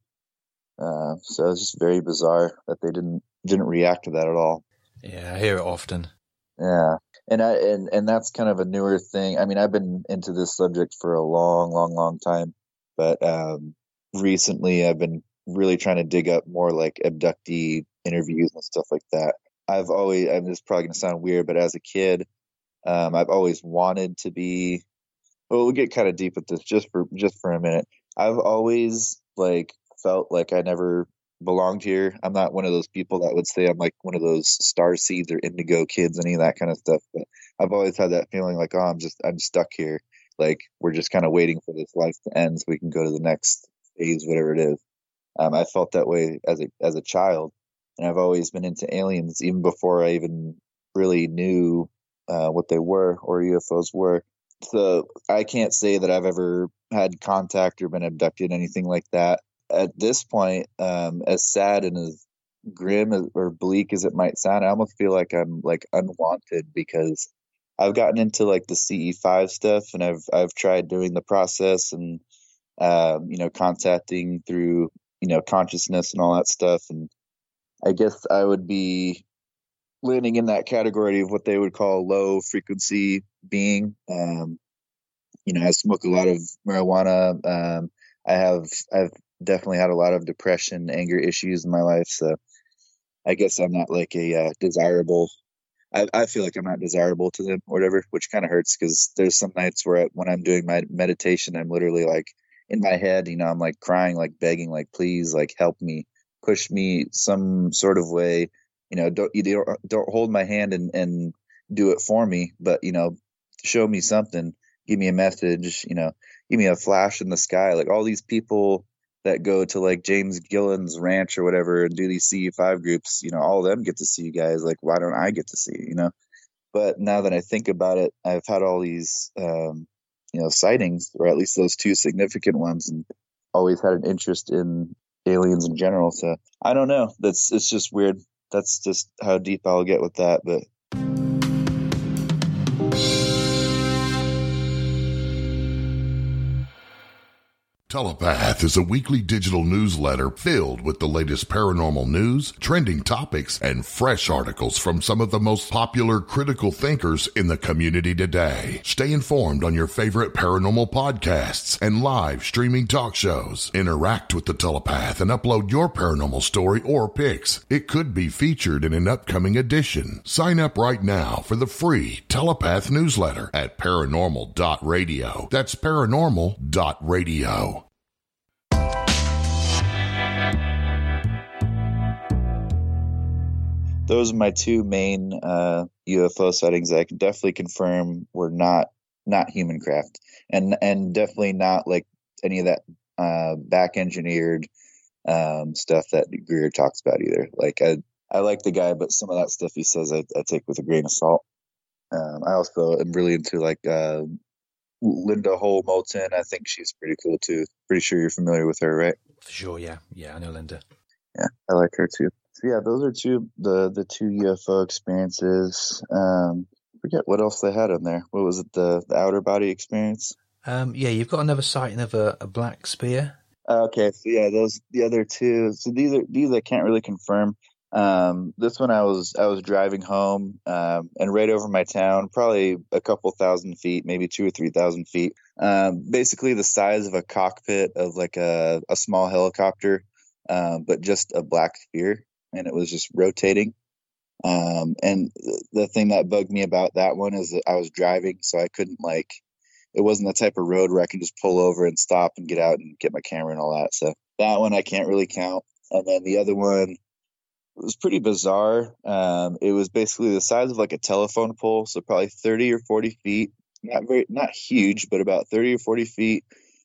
So it's just very bizarre that they didn't react to that at all. Yeah, I hear it often. Yeah. And that's kind of a newer thing. I mean, I've been into this subject for a long time, but recently I've been really trying to dig up more like abductee interviews and stuff like that. This is probably going to sound weird, but as a kid, I've always wanted to be, well, we'll get kind of deep with this just for a minute. I've always felt like I never belonged here. I'm not one of those people that would say I'm like one of those star seeds or indigo kids, any of that kind of stuff. But I've always had that feeling like, oh, I'm stuck here. Like we're just kind of waiting for this life to end so we can go to the next phase, whatever it is. I felt that way as a child, and I've always been into aliens even before I even really knew what they were or UFOs were. So I can't say that I've ever had contact or been abducted, anything like that. At this point, as sad and as grim or bleak as it might sound, I almost feel like I'm like unwanted because I've gotten into like the CE5 stuff, and I've tried doing the process and contacting through consciousness and all that stuff. And I guess I would be landing in that category of what they would call low frequency being. I smoke a lot of marijuana. I've definitely had a lot of depression, anger issues in my life. So I guess I'm not like a desirable. I feel like I'm not desirable to them or whatever, which kind of hurts because there's some nights where when I'm doing my meditation, I'm literally like in my head, I'm like crying, like begging, like, please, like help me, push me some sort of way. Don't hold my hand and do it for me, but, show me something, give me a message, give me a flash in the sky. Like all these people that go to like James Gillen's ranch or whatever and do these CE5 groups, all of them get to see you guys. Like, why don't I get to see you, But now that I think about it, I've had all these, sightings, or at least those 2 significant ones, and always had an interest in aliens in general. So I don't know. It's just weird. That's just how deep I'll get with that. But Telepath is a weekly digital newsletter filled with the latest paranormal news, trending topics, and fresh articles from some of the most popular critical thinkers in the community today. Stay informed on your favorite paranormal podcasts and live streaming talk shows. Interact with the Telepath and upload your paranormal story or pics. It could be featured in an upcoming edition. Sign up right now for the free Telepath newsletter at paranormal.radio. That's paranormal.radio. Those are my two main UFO sightings that I can definitely confirm were not human craft, and definitely not like any of that back engineered stuff that Greer talks about either. Like I like the guy, but some of that stuff he says I take with a grain of salt. I also am really into like Linda Hole Moulton. I think she's pretty cool too. Pretty sure you're familiar with her, right? For sure, yeah, I know Linda. Yeah, I like her too. So yeah, those are the two UFO experiences. Forget what else they had on there. What was it? The outer body experience? Yeah, you've got another sighting of a black spear. Okay, so yeah, the other two. So these I can't really confirm. This one I was driving home, and right over my town, probably a couple thousand feet, maybe 2,000 or 3,000 feet. Basically the size of a cockpit of like a small helicopter, but just a black sphere, and it was just rotating. And the thing that bugged me about that one is that I was driving, so I couldn't it wasn't the type of road where I can just pull over and stop and get out and get my camera and all that. So that one I can't really count. And then the other one, it was pretty bizarre. It was basically the size of like a telephone pole, so probably 30 or 40 feet. Not huge, but about 30 or 40 feet.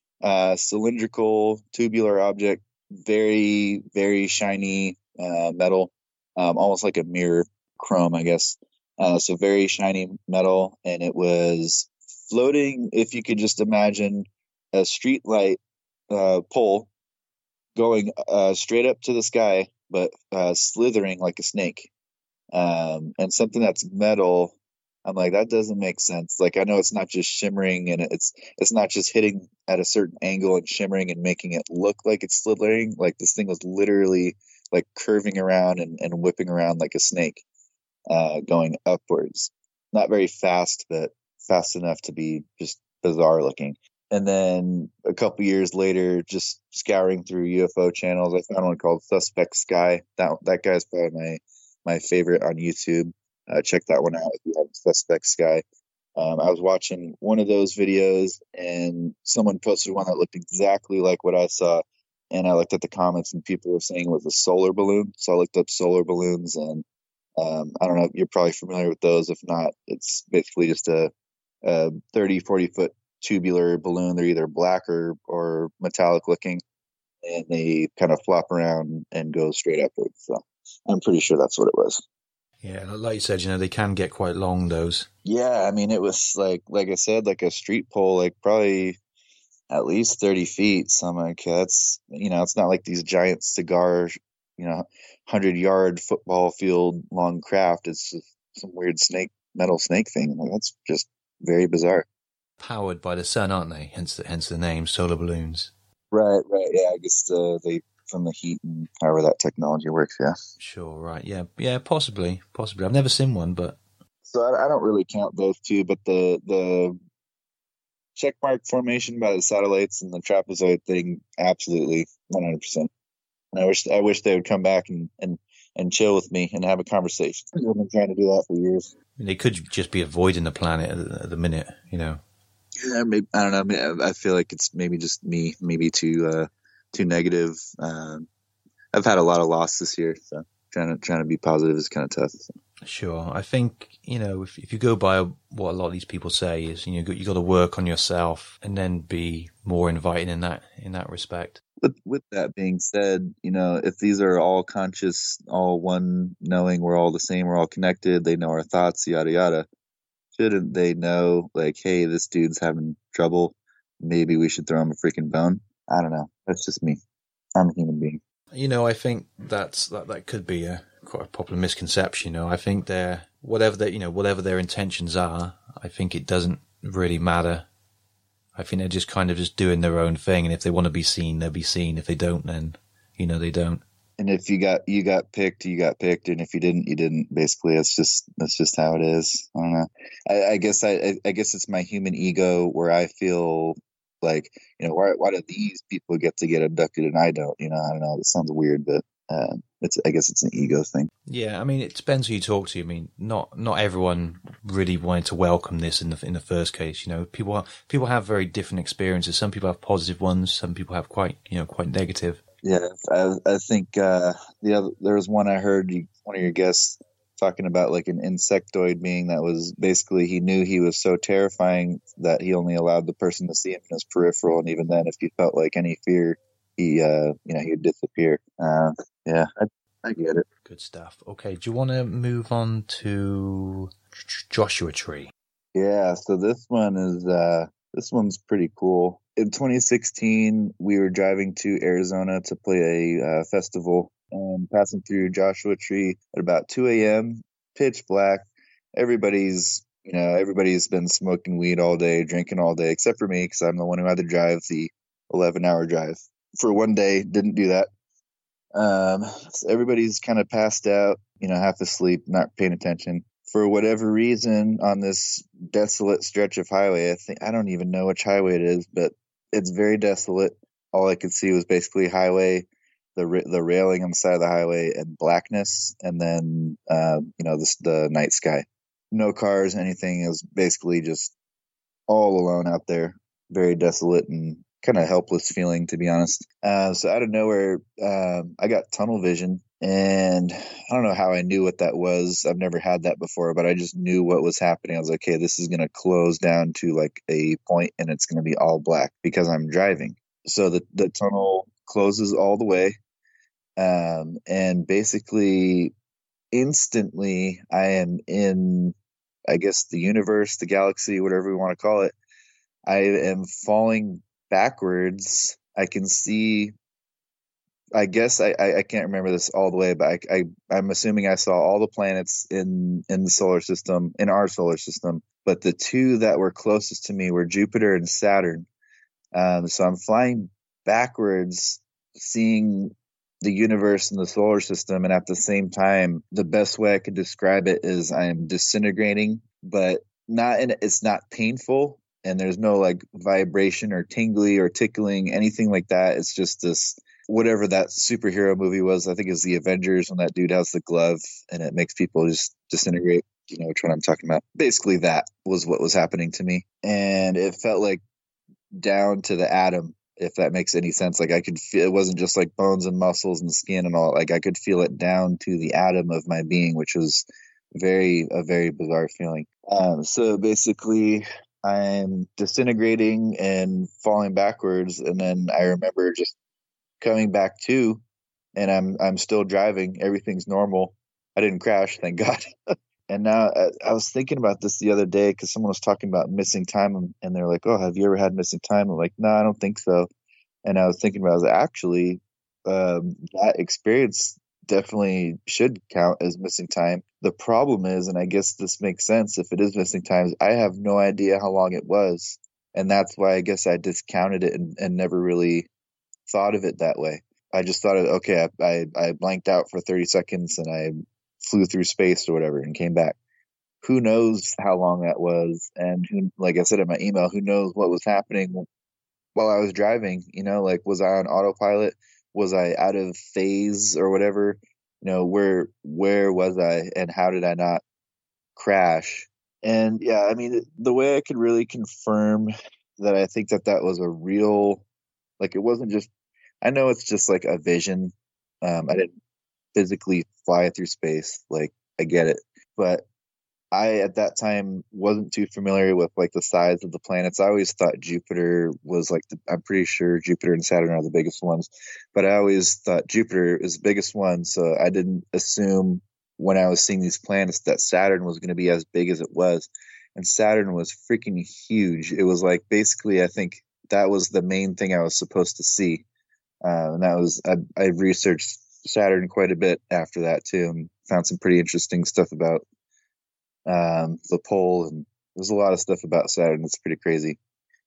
Cylindrical, tubular object, very, very shiny metal, almost like a mirror chrome, I guess. So very shiny metal, and it was floating. If you could just imagine a street light pole going straight up to the sky, but slithering like a snake, and something that's metal. I'm like, that doesn't make sense. Like, I know it's not just shimmering, and it's not just hitting at a certain angle and shimmering and making it look like it's slithering. Like, this thing was literally like curving around and whipping around like a snake, going upwards. Not very fast, but fast enough to be just bizarre looking. And then a couple years later, just scouring through UFO channels, I found one called Suspect Sky. That guy's probably my favorite on YouTube. Check that one out if you have Suspect Sky. I was watching one of those videos, and someone posted one that looked exactly like what I saw. And I looked at the comments, and people were saying it was a solar balloon. So I looked up solar balloons, and I don't know, you're probably familiar with those. If not, it's basically just a 30, 40 foot tubular balloon. They're either black or metallic looking, and they kind of flop around and go straight upwards. So I'm pretty sure that's what it was. Yeah, like you said, they can get quite long, those. Yeah, I mean, it was like I said, like a street pole, like probably at least 30 feet. So I'm like, that's, it's not like these giant cigar, 100-yard football field long craft. It's just some weird metal snake thing. Like, that's just very bizarre. Powered by the sun, aren't they? Hence the name, solar balloons. Right. Yeah, I guess they from the heat and however that technology works. Yeah. Sure. Right. Yeah. Possibly. I've never seen one, but so I don't really count those two. But the checkmark formation by the satellites and the trapezoid thing, absolutely, 100%. And I wish they would come back and chill with me and have a conversation. I've been trying to do that for years. They could just be avoiding the planet at the minute, Yeah, maybe, I don't know. I feel like it's maybe just me, maybe too negative. I've had a lot of loss this year, so trying to be positive is kind of tough. So. Sure, I think if you go by what a lot of these people say is you got to work on yourself and then be more inviting in that respect. With that being said, if these are all conscious, all one, knowing we're all the same, we're all connected, they know our thoughts, yada yada. Shouldn't they know, like, hey, this dude's having trouble? Maybe we should throw him a freaking bone. I don't know. That's just me. I'm a human being. I think that could be quite a popular misconception. I think whatever their intentions are, I think it doesn't really matter. I think they're just kind of just doing their own thing, and if they want to be seen, they'll be seen. If they don't, then they don't. And if you got picked, you got picked, and if you didn't, you didn't. Basically, that's just how it is. I don't know. I guess it's my human ego where I feel like, why do these people get to get abducted and I don't? I don't know. It sounds weird, but I guess it's an ego thing. Yeah, I mean, it depends who you talk to. I mean, not everyone really wanted to welcome this in the first case. People have very different experiences. Some people have positive ones. Some people have quite negative. Yeah, I think there was one I heard one of your guests talking about, like an insectoid being that was basically, he knew he was so terrifying that he only allowed the person to see him in his peripheral, and even then, if he felt like any fear, he would disappear. Yeah, I get it. Good stuff. Okay, do you want to move on to Joshua Tree? Yeah, so this one's pretty cool. In 2016, we were driving to Arizona to play a festival, and passing through Joshua Tree at about 2 a.m., pitch black. Everybody's been smoking weed all day, drinking all day, except for me, because I'm the one who had to drive the 11-hour drive. For one day, didn't do that. So everybody's kind of passed out, half asleep, not paying attention. For whatever reason, on this desolate stretch of highway, I don't even know which highway it is, but it's very desolate. All I could see was basically highway, the railing on the side of the highway, and blackness, and then the night sky. No cars, anything. It was basically just all alone out there, very desolate and kind of helpless feeling, to be honest. So out of nowhere, I got tunnel vision, and I don't know how I knew what that was. I've never had that before, but I just knew what was happening. I was like, okay, this is going to close down to like a point, and it's going to be all black because I'm driving. So the tunnel closes all the way, and basically instantly I am in, I guess, the universe, the galaxy, whatever we want to call it. I am falling backwards. I can see, I guess I can't remember this all the way, but I'm assuming I saw all the planets in the solar system, in our solar system, but the two that were closest to me were Jupiter and Saturn. So I'm flying backwards, seeing the universe and the solar system, and at the same time, the best way I could describe it is I am disintegrating, but it's not painful. And there's no like vibration or tingly or tickling, anything like that. It's just this, whatever that superhero movie was, I think it's the Avengers, when that dude has the glove and it makes people just disintegrate. You know which one I'm talking about. Basically, that was what was happening to me. And it felt like down to the atom, if that makes any sense. Like I could feel, it wasn't just like bones and muscles and skin and all. Like I could feel it down to the atom of my being, which was a very bizarre feeling. So basically, I'm disintegrating and falling backwards, and then I remember just coming back to, and I'm still driving. Everything's normal. I didn't crash, thank God. And now I was thinking about this the other day because someone was talking about missing time, and they're like, "Oh, have you ever had missing time?" I'm like, "No, I don't think so." And I was thinking about, actually, that experience definitely should count as missing time. The problem is, and I guess this makes sense if it is missing time, I have no idea how long it was. And that's why I guess I discounted it and never really thought of it that way. I just thought, okay, I blanked out for 30 seconds and I flew through space or whatever and came back. Who knows how long that was? And who, like I said in my email, who knows what was happening while I was driving? Like, was I on autopilot? Was I out of phase or whatever? Where was I, and how did I not crash? And yeah, I mean, the way I could really confirm that I think that was a real, like, it wasn't just, I know it's just like a vision. I didn't physically fly through space. Like, I get it. But I, at that time, wasn't too familiar with like the size of the planets. I always thought Jupiter was like, I'm pretty sure Jupiter and Saturn are the biggest ones, but I always thought Jupiter is the biggest one. So I didn't assume when I was seeing these planets that Saturn was going to be as big as it was. And Saturn was freaking huge. It was like, basically, I think that was the main thing I was supposed to see. And that was, I researched Saturn quite a bit after that too, and found some pretty interesting stuff about the pole, and there's a lot of stuff about Saturn that's pretty crazy.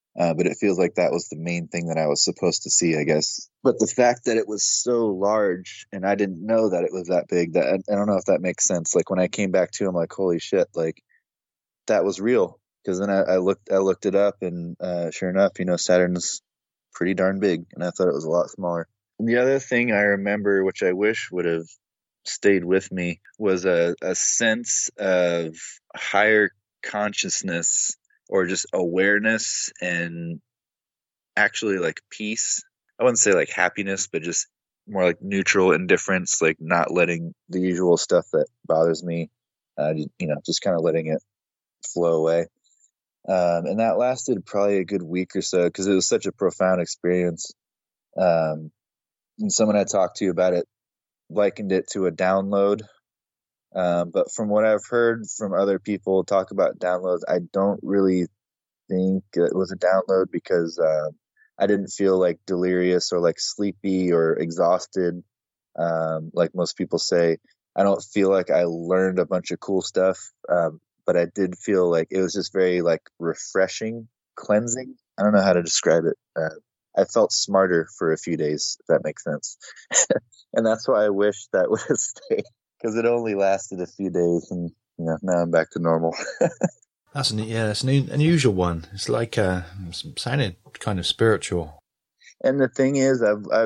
But it feels like that was the main thing that I was supposed to see, I guess. But the fact that it was so large and I didn't know that it was that big, that I don't know if that makes sense. Like when I came back to, I'm like, holy shit, like that was real. Because then I looked it up, and sure enough, Saturn's pretty darn big, and I thought it was a lot smaller. And the other thing I remember, which I wish would have stayed with me, was a sense of higher consciousness, or just awareness, and actually like peace. I wouldn't say like happiness, but just more like neutral indifference, like not letting the usual stuff that bothers me, just kind of letting it flow away. And that lasted probably a good week or so, because it was such a profound experience. And someone I talked to about it likened it to a download. But from what I've heard from other people talk about downloads, I don't really think it was a download, because I didn't feel like delirious or like sleepy or exhausted. Like most people say, I don't feel like I learned a bunch of cool stuff. But I did feel like it was just very like refreshing, cleansing. I don't know how to describe it. I felt smarter for a few days, if that makes sense. And that's why I wish that would have stayed, because it only lasted a few days, and now I'm back to normal. That's an unusual one. It's like sounded kind of spiritual. And the thing is,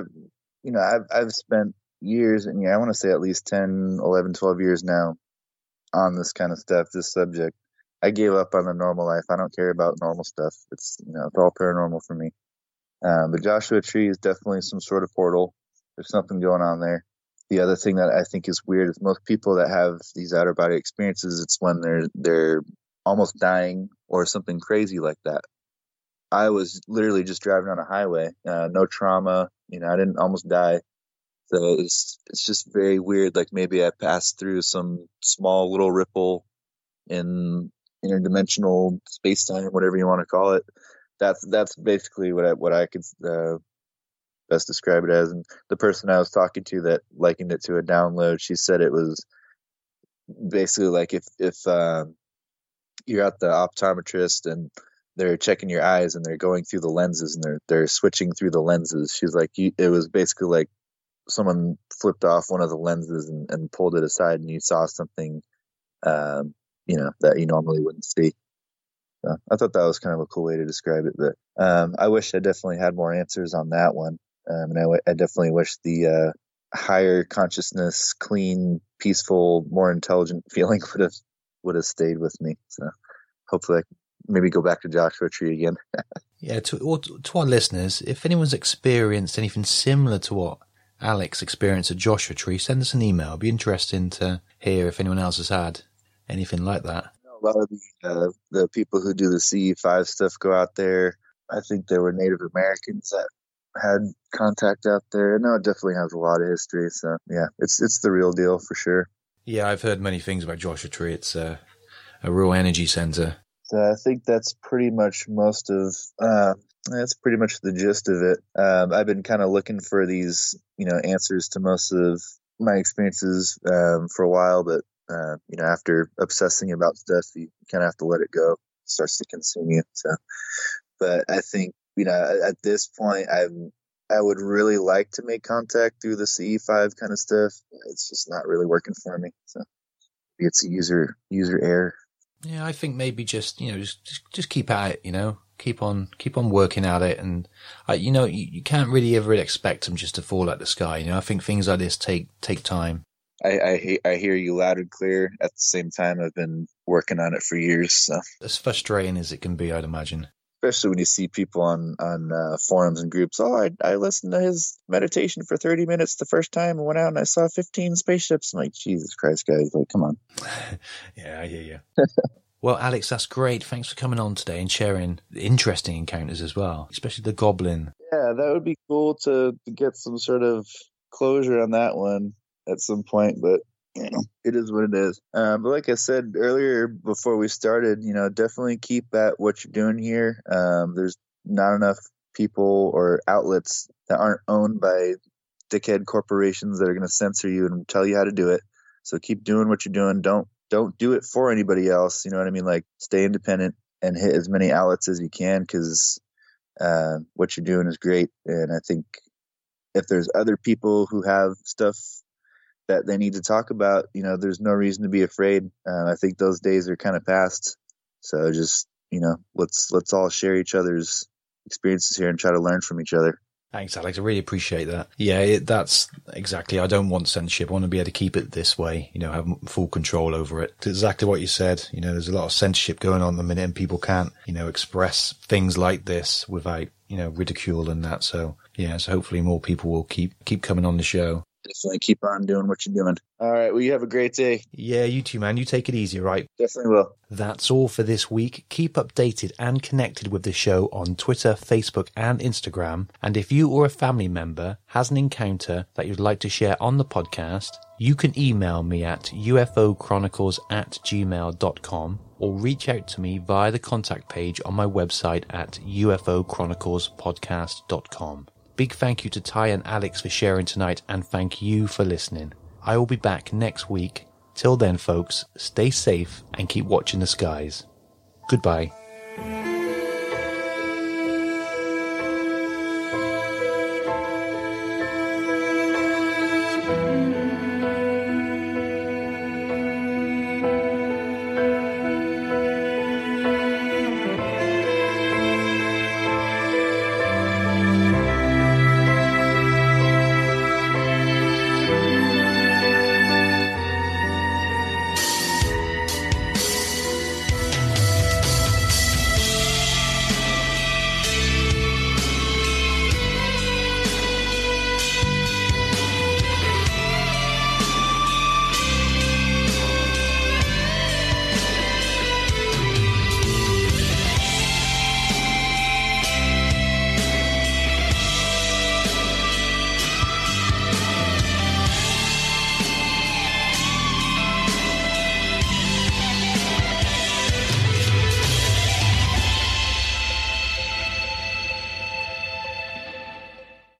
I've spent years, and I want to say at least 10, 11, 12 years now on this kind of stuff, this subject. I gave up on the normal life. I don't care about normal stuff. It's all paranormal for me. But Joshua Tree is definitely some sort of portal. There's something going on there. The other thing that I think is weird is most people that have these outer body experiences, it's when they're almost dying or something crazy like that. I was literally just driving on a highway, no trauma. I didn't almost die. So it's just very weird. Like maybe I passed through some small little ripple in interdimensional space-time, whatever you want to call it. That's basically what I could best describe it as. And the person I was talking to that likened it to a download, she said it was basically like if you're at the optometrist and they're checking your eyes and they're going through the lenses and they're switching through the lenses. She's like, it was basically like someone flipped off one of the lenses and pulled it aside, and you saw something, that you normally wouldn't see. So I thought that was kind of a cool way to describe it. But I wish I definitely had more answers on that one. And I definitely wish the higher consciousness, clean, peaceful, more intelligent feeling would have stayed with me. So hopefully I can maybe go back to Joshua Tree again. Yeah, to our listeners, if anyone's experienced anything similar to what Alex experienced at Joshua Tree, send us an email. It'd be interesting to hear if anyone else has had anything like that. A lot of the people who do the CE5 stuff go out there. I think there were Native Americans that had contact out there. No, it definitely has a lot of history. So yeah, it's the real deal for sure. Yeah, I've heard many things about Joshua Tree. It's a real energy center. So I think that's pretty much that's pretty much the gist of it. I've been kind of looking for these, answers to most of my experiences for a while, but after obsessing about stuff, you kind of have to let it go. It starts to consume you. So, but I think, at this point, I would really like to make contact through the CE5 kind of stuff. It's just not really working for me. So maybe it's a user error. Yeah, I think maybe just keep at it, keep on working at it. And, you can't really ever expect them just to fall out the sky. I think things like this take time. I hear you loud and clear. At the same time, I've been working on it for years. So as frustrating as it can be, I'd imagine. Especially when you see people on forums and groups. Oh, I listened to his meditation for 30 minutes the first time and went out and I saw 15 spaceships. I'm like, Jesus Christ, guys! Like, come on. Yeah, I hear you. Well, Alex, that's great. Thanks for coming on today and sharing interesting encounters as well, especially the goblin. Yeah, that would be cool to get some sort of closure on that one at some point, but it is what it is. But like I said earlier before we started, definitely keep at what you're doing here. There's not enough people or outlets that aren't owned by dickhead corporations that are going to censor you and tell you how to do it. So keep doing what you're doing. Don't do it for anybody else. You know what I mean? Like, stay independent and hit as many outlets as you can, because What you're doing is great. And I think if there's other people who have stuff that they need to talk about, there's no reason to be afraid. I think those days are kind of past. So just, let's all share each other's experiences here and try to learn from each other. Thanks, Alex. I really appreciate that. Yeah, that's exactly. I don't want censorship. I want to be able to keep it this way, have full control over it. It's exactly what you said. There's a lot of censorship going on at the minute and people can't, express things like this without, ridicule and that. So, so hopefully more people will keep coming on the show. Definitely keep on doing what you're doing. All right. Well, you have a great day. Yeah, you too, man. You take it easy, right? Definitely will. That's all for this week. Keep updated and connected with the show on Twitter, Facebook, and Instagram. And if you or a family member has an encounter that you'd like to share on the podcast, you can email me at ufochronicles@gmail.com or reach out to me via the contact page on my website at ufochroniclespodcast.com. Big thank you to Ty and Alex for sharing tonight, and thank you for listening. I will be back next week. Till then, folks, stay safe and keep watching the skies. Goodbye.